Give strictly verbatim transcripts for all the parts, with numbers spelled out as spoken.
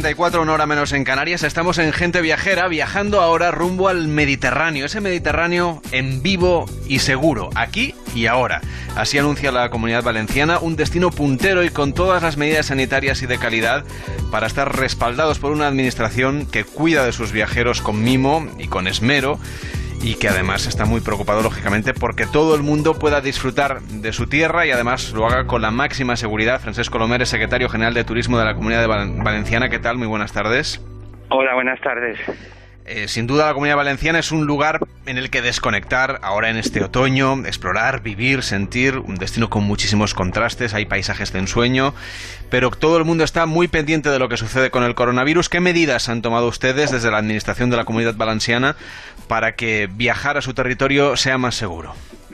treinta y cuatro, una hora menos en Canarias. Estamos en Gente Viajera, viajando ahora rumbo al Mediterráneo. Ese Mediterráneo en vivo y seguro, aquí y ahora. Así anuncia la Comunidad Valenciana, un destino puntero y con todas las medidas sanitarias y de calidad para estar respaldados por una administración que cuida de sus viajeros con mimo y con esmero, y que además está muy preocupado, lógicamente, porque todo el mundo pueda disfrutar de su tierra y además lo haga con la máxima seguridad. Francesc Colomer es secretario general de Turismo de la Comunidad Valenciana. ¿Qué tal? Muy buenas tardes. Hola, buenas tardes. Eh, sin duda la Comunidad Valenciana es un lugar en el que desconectar ahora en este otoño, explorar, vivir, sentir, un destino con muchísimos contrastes, hay paisajes de ensueño, pero todo el mundo está muy pendiente de lo que sucede con el coronavirus. ¿Qué medidas han tomado ustedes desde la Administración de la Comunidad Valenciana para que viajar a su territorio sea más seguro?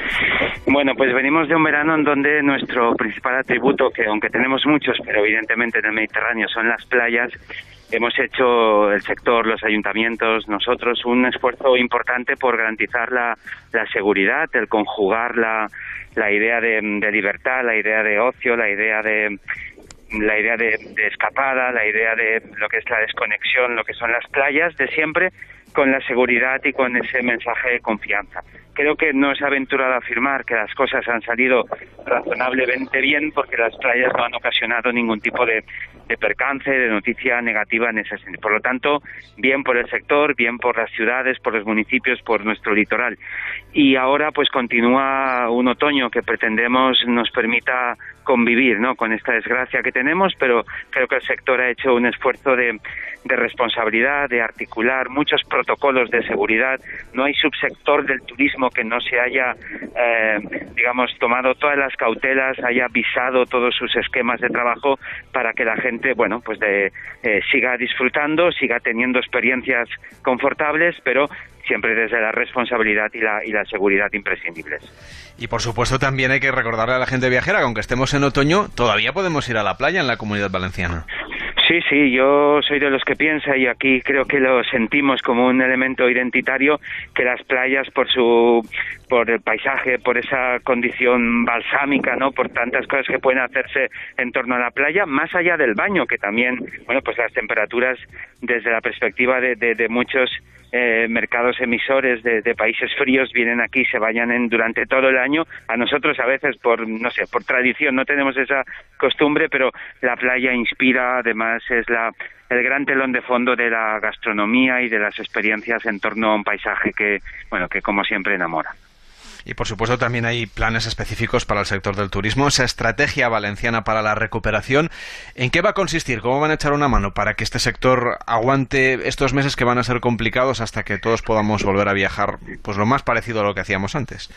Bueno, pues venimos de un verano en donde nuestro principal atributo, que aunque tenemos muchos, pero evidentemente en el Mediterráneo, son las playas. Hemos hecho el sector, los ayuntamientos, nosotros, un esfuerzo importante por garantizar la, la seguridad, el conjugar la, la idea de, de libertad, la idea de ocio, la idea de la idea de, de escapada, la idea de lo que es la desconexión, lo que son las playas de siempre, con la seguridad y con ese mensaje de confianza. Creo que no es aventurado afirmar que las cosas han salido razonablemente bien, porque las playas no han ocasionado ningún tipo de, de percance, de noticia negativa en ese sentido. Por lo tanto, bien por el sector, bien por las ciudades, por los municipios, por nuestro litoral. Y ahora pues continúa un otoño que pretendemos nos permita convivir, ¿no?, con esta desgracia que tenemos, pero creo que el sector ha hecho un esfuerzo de, de responsabilidad, de articular muchos protocolos de seguridad. No hay subsector del turismo que no se haya, eh, digamos, tomado todas las cautelas, haya visado todos sus esquemas de trabajo para que la gente, bueno, pues de, eh, siga disfrutando, siga teniendo experiencias confortables, pero siempre desde la responsabilidad y la, y la seguridad imprescindibles. Y por supuesto también hay que recordarle a la gente viajera que aunque estemos en otoño, todavía podemos ir a la playa en la Comunidad Valenciana. Sí, sí, yo soy de los que piensa, y aquí creo que lo sentimos como un elemento identitario, que las playas por su por el paisaje, por esa condición balsámica, ¿no?, por tantas cosas que pueden hacerse en torno a la playa, más allá del baño, que también, bueno, pues las temperaturas desde la perspectiva de, de, de muchos eh, mercados emisores de, de países fríos vienen aquí, se bañan en, durante todo el año. A nosotros a veces por, no sé, por tradición no tenemos esa costumbre, pero la playa inspira, además es la el gran telón de fondo de la gastronomía y de las experiencias en torno a un paisaje que, bueno, que como siempre enamora. Y por supuesto también hay planes específicos para el sector del turismo, esa estrategia valenciana para la recuperación. ¿En qué va a consistir? ¿Cómo van a echar una mano para que este sector aguante estos meses que van a ser complicados hasta que todos podamos volver a viajar, pues lo más parecido a lo que hacíamos antes?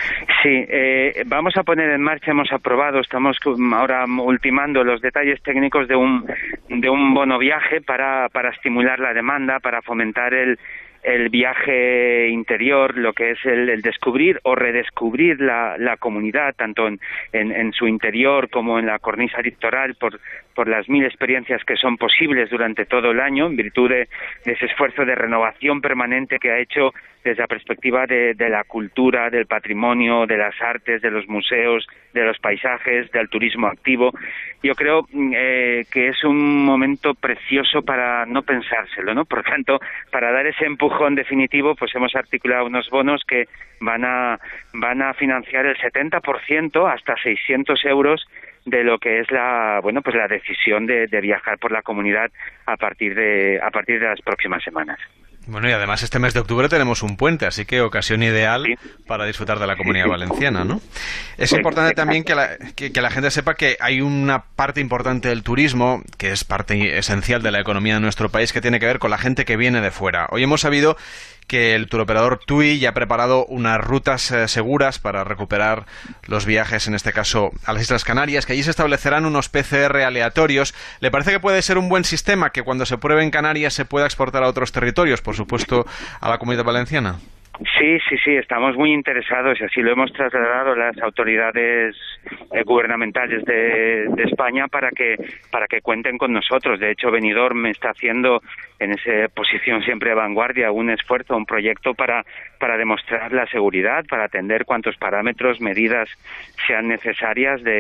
Sí, eh, vamos a poner en marcha, hemos aprobado, estamos ahora ultimando los detalles técnicos de un de un bono viaje para para estimular la demanda, para fomentar el el viaje interior, lo que es el, el descubrir o redescubrir la, la comunidad, tanto en, en, en su interior como en la cornisa litoral, por, por las mil experiencias que son posibles durante todo el año, en virtud de, de ese esfuerzo de renovación permanente que ha hecho desde la perspectiva de, de la cultura, del patrimonio, de las artes, de los museos, de los paisajes, del turismo activo. Yo creo eh, que es un momento precioso para no pensárselo, ¿no? Por tanto, para dar ese empujón definitivo, pues hemos articulado unos bonos que van a van a financiar el setenta por ciento, hasta seiscientos euros, de lo que es la, bueno, pues la decisión de, de viajar por la comunidad a partir de a partir de las próximas semanas. Bueno, y además este mes de octubre tenemos un puente, así que ocasión ideal sí. para disfrutar de la Comunidad sí. Valenciana, ¿no? Es importante también que la, que, que la gente sepa que hay una parte importante del turismo, que es parte esencial de la economía de nuestro país, que tiene que ver con la gente que viene de fuera. Hoy hemos sabido que el turoperador TUI ya ha preparado unas rutas eh, seguras para recuperar los viajes, en este caso a las Islas Canarias, que allí se establecerán unos P C R aleatorios. ¿Le parece que puede ser un buen sistema que cuando se pruebe en Canarias se pueda exportar a otros territorios, por supuesto a la Comunidad Valenciana? Sí, sí, sí, estamos muy interesados y así lo hemos trasladado a las autoridades eh, gubernamentales de, de España para que para que cuenten con nosotros. De hecho, Benidorm está haciendo en esa posición siempre de vanguardia un esfuerzo, un proyecto para para demostrar la seguridad, para atender cuantos parámetros, medidas sean necesarias de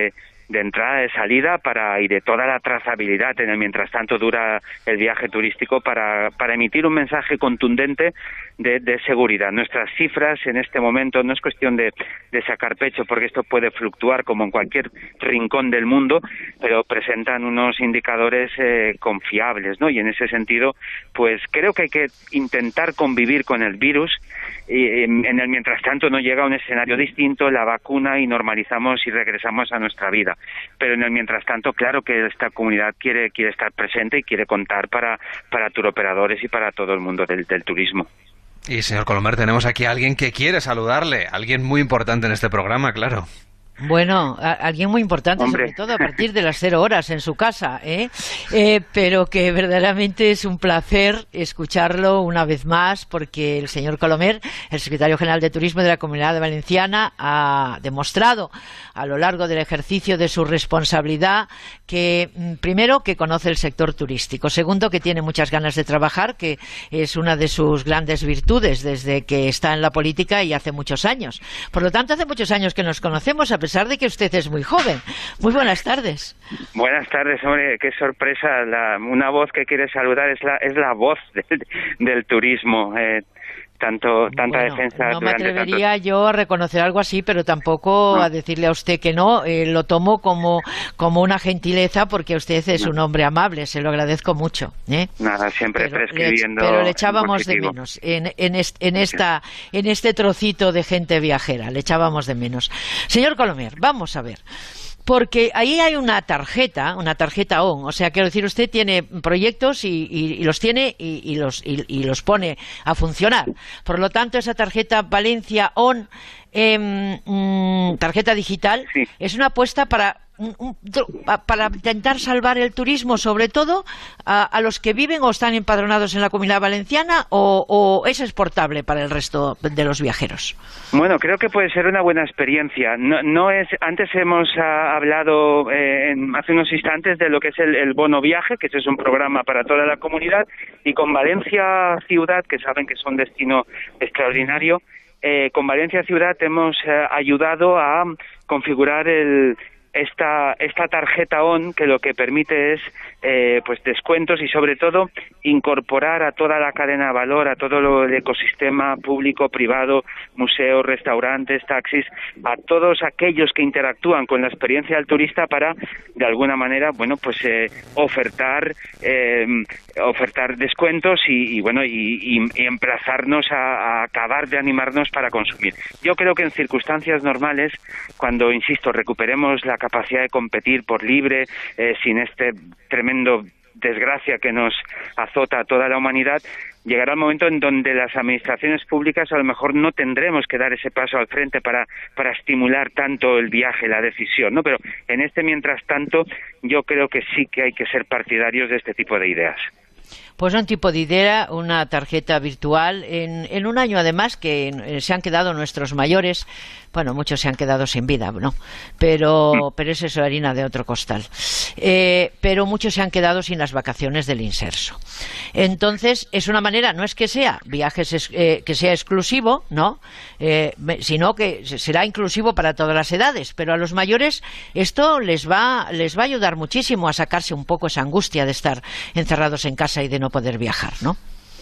de entrada, de salida para y de toda la trazabilidad en el mientras tanto dura el viaje turístico para, para emitir un mensaje contundente de, de seguridad. Nuestras cifras en este momento no es cuestión de, de sacar pecho, porque esto puede fluctuar como en cualquier rincón del mundo, pero presentan unos indicadores eh, confiables, ¿no? Y en ese sentido, pues creo que hay que intentar convivir con el virus. Y en, en el mientras tanto no llega a un escenario distinto, la vacuna, y normalizamos y regresamos a nuestra vida. Pero en el mientras tanto, claro que esta comunidad quiere quiere estar presente y quiere contar para, para turoperadores y para todo el mundo del, del turismo. Y, señor Colomer, tenemos aquí a alguien que quiere saludarle, alguien muy importante en este programa, claro. Bueno, a, alguien muy importante, Hombre. sobre todo a partir de las cero horas en su casa, ¿eh? Eh, pero que verdaderamente es un placer escucharlo una vez más, porque el señor Colomer, el secretario general de Turismo de la Comunidad Valenciana, ha demostrado a lo largo del ejercicio de su responsabilidad que, primero, que conoce el sector turístico, segundo, que tiene muchas ganas de trabajar, que es una de sus grandes virtudes desde que está en la política y hace muchos años. Por lo tanto, hace muchos años que nos conocemos, a pesar A pesar de que usted es muy joven. Muy buenas tardes. Buenas tardes, hombre, qué sorpresa. La, una voz que quiere saludar es la, es la voz del, del turismo. Eh, tanto tanta bueno, defensa no me atrevería tanto... yo a reconocer algo así, pero tampoco no. a decirle a usted que no. Eh, lo tomo como, como una gentileza, porque usted es no. un hombre amable, se lo agradezco mucho, ¿eh? Nada, siempre pero prescribiendo. Le, pero le echábamos de menos en, en, est, en, esta, en este trocito de gente viajera, le echábamos de menos. Señor Colomer, vamos a ver. Porque ahí hay una tarjeta, una tarjeta O N, o sea, quiero decir, usted tiene proyectos y, y, y los tiene y, y, los, y, y los pone a funcionar. Por lo tanto, esa tarjeta Valencia O N, eh, mm, tarjeta digital, sí. es una apuesta para... para intentar salvar el turismo, sobre todo a, a los que viven o están empadronados en la Comunidad Valenciana, o, o es exportable para el resto de los viajeros? Bueno, creo que puede ser una buena experiencia. No, no es. Antes hemos uh, hablado eh, en, hace unos instantes de lo que es el, el bono viaje, que ese es un programa para toda la comunidad, y con Valencia Ciudad, que saben que es un destino extraordinario, eh, con Valencia Ciudad hemos uh, ayudado a configurar el esta esta tarjeta O N, que lo que permite es eh, pues descuentos y sobre todo incorporar a toda la cadena de valor, a todo lo, el ecosistema público, privado, museos, restaurantes, taxis, a todos aquellos que interactúan con la experiencia del turista para de alguna manera, bueno, pues eh, ofertar eh, ofertar descuentos y, y bueno y, y, y emplazarnos a, a acabar de animarnos para consumir. Yo creo que en circunstancias normales, cuando, insisto, recuperemos la capacidad de competir por libre, eh, sin este tremendo desgracia que nos azota a toda la humanidad, llegará el momento en donde las administraciones públicas a lo mejor no tendremos que dar ese paso al frente para, para estimular tanto el viaje, la decisión, ¿no? Pero en este mientras tanto, yo creo que sí que hay que ser partidarios de este tipo de ideas. Pues un tipo de idea, una tarjeta virtual, en, en un año además que se han quedado nuestros mayores, bueno, muchos se han quedado sin vida, ¿no? Pero, pero eso es harina de otro costal. Eh, pero muchos se han quedado sin las vacaciones del inserso. Entonces, es una manera, no es que sea viajes eh, que sea exclusivo, ¿no? Eh, sino que será inclusivo para todas las edades, pero a los mayores esto les va, les va a ayudar muchísimo a sacarse un poco esa angustia de estar encerrados en casa y de no poder viajar, ¿no?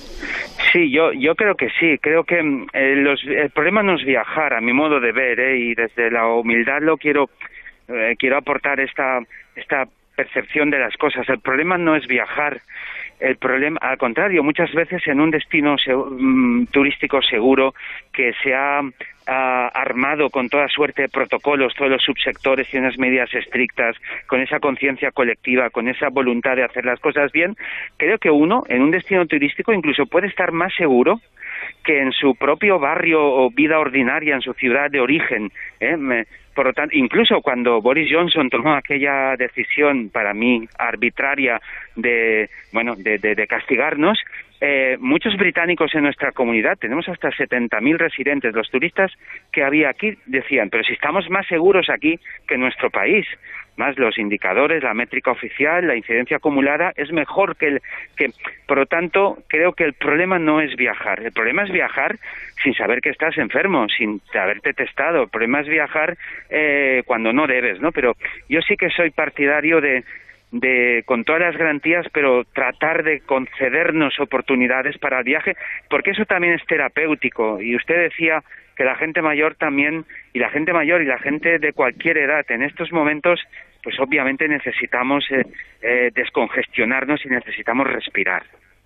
Sí, yo yo creo que sí, creo que eh, los, el problema no es viajar, a mi modo de ver, ¿eh? Y desde la humildad lo quiero eh, quiero aportar esta esta percepción de las cosas. El problema no es viajar, el problema, al contrario, muchas veces en un destino se, um, turístico seguro que se ha uh, armado con toda suerte de protocolos, todos los subsectores y unas medidas estrictas, con esa conciencia colectiva, con esa voluntad de hacer las cosas bien, creo que uno en un destino turístico incluso puede estar más seguro que en su propio barrio o vida ordinaria, en su ciudad de origen, ¿eh? Me, por lo tanto, incluso cuando Boris Johnson tomó aquella decisión, para mí, arbitraria, de bueno de, de, de castigarnos, eh, muchos británicos en nuestra comunidad, tenemos hasta setenta mil residentes. Los turistas que había aquí decían, pero si estamos más seguros aquí que en nuestro país, más los indicadores, la métrica oficial, la incidencia acumulada es mejor que el que, por lo tanto, creo que el problema no es viajar, el problema es viajar sin saber que estás enfermo, sin haberte testado, el problema es viajar eh, cuando no debes, ¿no? Pero yo sí que soy partidario de de con todas las garantías, pero tratar de concedernos oportunidades para el viaje, porque eso también es terapéutico. Y usted decía que la gente mayor también, y la gente mayor y la gente de cualquier edad en estos momentos, pues obviamente necesitamos eh, eh, descongestionarnos y necesitamos respirar.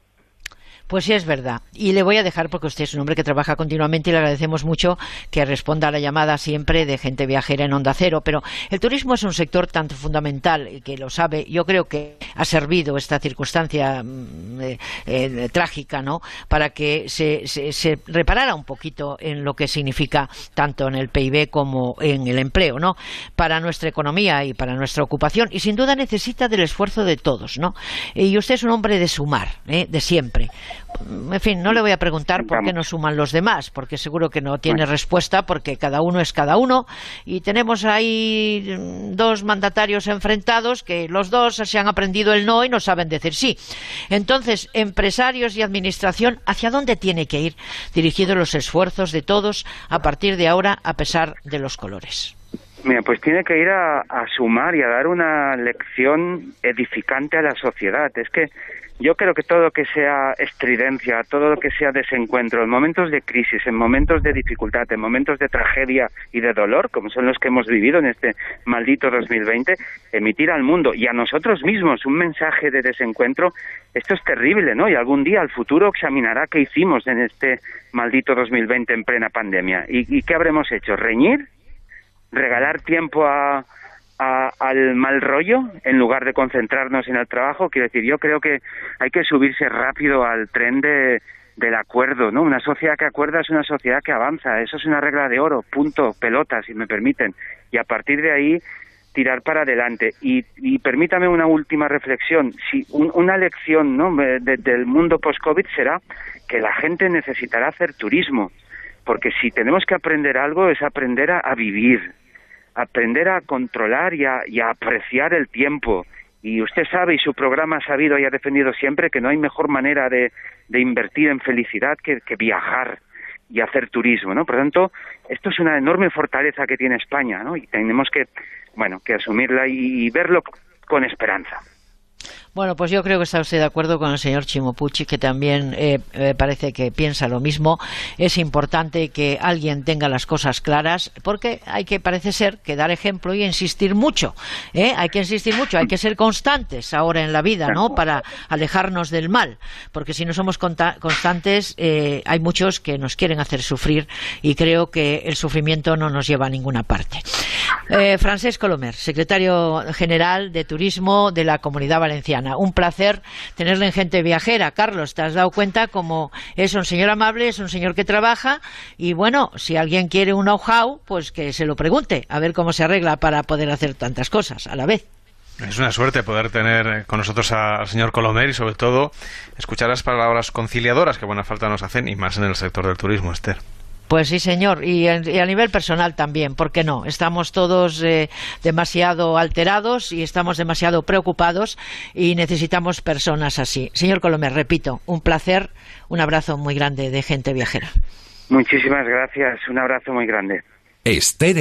Pues sí, es verdad. Y le voy a dejar, porque usted es un hombre que trabaja continuamente y le agradecemos mucho que responda a la llamada siempre de gente viajera en Onda Cero. Pero el turismo es un sector tan fundamental y que lo sabe. Yo creo que ha servido esta circunstancia eh, eh, trágica, ¿no?, para que se, se, se reparara un poquito en lo que significa tanto en el P I B como en el empleo, ¿no?, para nuestra economía y para nuestra ocupación. Y sin duda necesita del esfuerzo de todos, ¿no? Y usted es un hombre de sumar, ¿eh?, de siempre. En fin, no le voy a preguntar por qué no suman los demás, porque seguro que no tiene respuesta, porque cada uno es cada uno, y tenemos ahí dos mandatarios enfrentados que los dos se han aprendido el no y no saben decir sí. Entonces, empresarios y administración, ¿hacia dónde tiene que ir dirigidos los esfuerzos de todos a partir de ahora, a pesar de los colores? Mira, pues tiene que ir a, a sumar y a dar una lección edificante a la sociedad. Es que yo creo que todo lo que sea estridencia, todo lo que sea desencuentro, en momentos de crisis, en momentos de dificultad, en momentos de tragedia y de dolor, como son los que hemos vivido en este maldito dos mil veinte, emitir al mundo y a nosotros mismos un mensaje de desencuentro, esto es terrible, ¿no? Y algún día el futuro examinará qué hicimos en este maldito dos mil veinte en plena pandemia. ¿Y, y qué habremos hecho? ¿Reñir? ¿Regalar tiempo a... A, al mal rollo en lugar de concentrarnos en el trabajo? Quiero decir, yo creo que hay que subirse rápido al tren de, del acuerdo, ¿no? Una sociedad que acuerda es una sociedad que avanza, eso es una regla de oro, punto, pelota, si me permiten, y a partir de ahí tirar para adelante. Y, y permítame una última reflexión, si un, una lección, ¿no?, de, de, del mundo post-COVID será que la gente necesitará hacer turismo, porque si tenemos que aprender algo es aprender a, a vivir, aprender a controlar y a, y a apreciar el tiempo. Y usted sabe, y su programa ha sabido y ha defendido siempre, que no hay mejor manera de, de invertir en felicidad que, que viajar y hacer turismo, ¿no? Por lo tanto, esto es una enorme fortaleza que tiene España, ¿no? Y tenemos que, bueno, que asumirla y, y verlo con esperanza. Bueno, pues yo creo que está usted de acuerdo con el señor Chimo Puig, que también eh, eh, parece que piensa lo mismo. Es importante que alguien tenga las cosas claras, porque hay que, parece ser, que dar ejemplo y insistir mucho, ¿eh? Hay que insistir mucho, hay que ser constantes ahora en la vida, ¿no?, para alejarnos del mal, porque si no somos constantes, eh, hay muchos que nos quieren hacer sufrir, y creo que el sufrimiento no nos lleva a ninguna parte. Eh, Francesc Colomer, secretario general de Turismo de la Comunidad Valenciana. Un placer tenerle en Gente Viajera. Carlos, te has dado cuenta como es un señor amable, es un señor que trabaja, y bueno, si alguien quiere un know-how, pues que se lo pregunte, a ver cómo se arregla para poder hacer tantas cosas a la vez. Es una suerte poder tener con nosotros al señor Colomer y sobre todo escuchar las palabras conciliadoras que buena falta nos hacen, y más en el sector del turismo, Esther. Pues sí, señor, y, y a nivel personal también, ¿por qué no? Estamos todos eh, demasiado alterados y estamos demasiado preocupados y necesitamos personas así. Señor Colomer, repito, un placer, un abrazo muy grande de Gente Viajera. Muchísimas gracias, un abrazo muy grande. Esther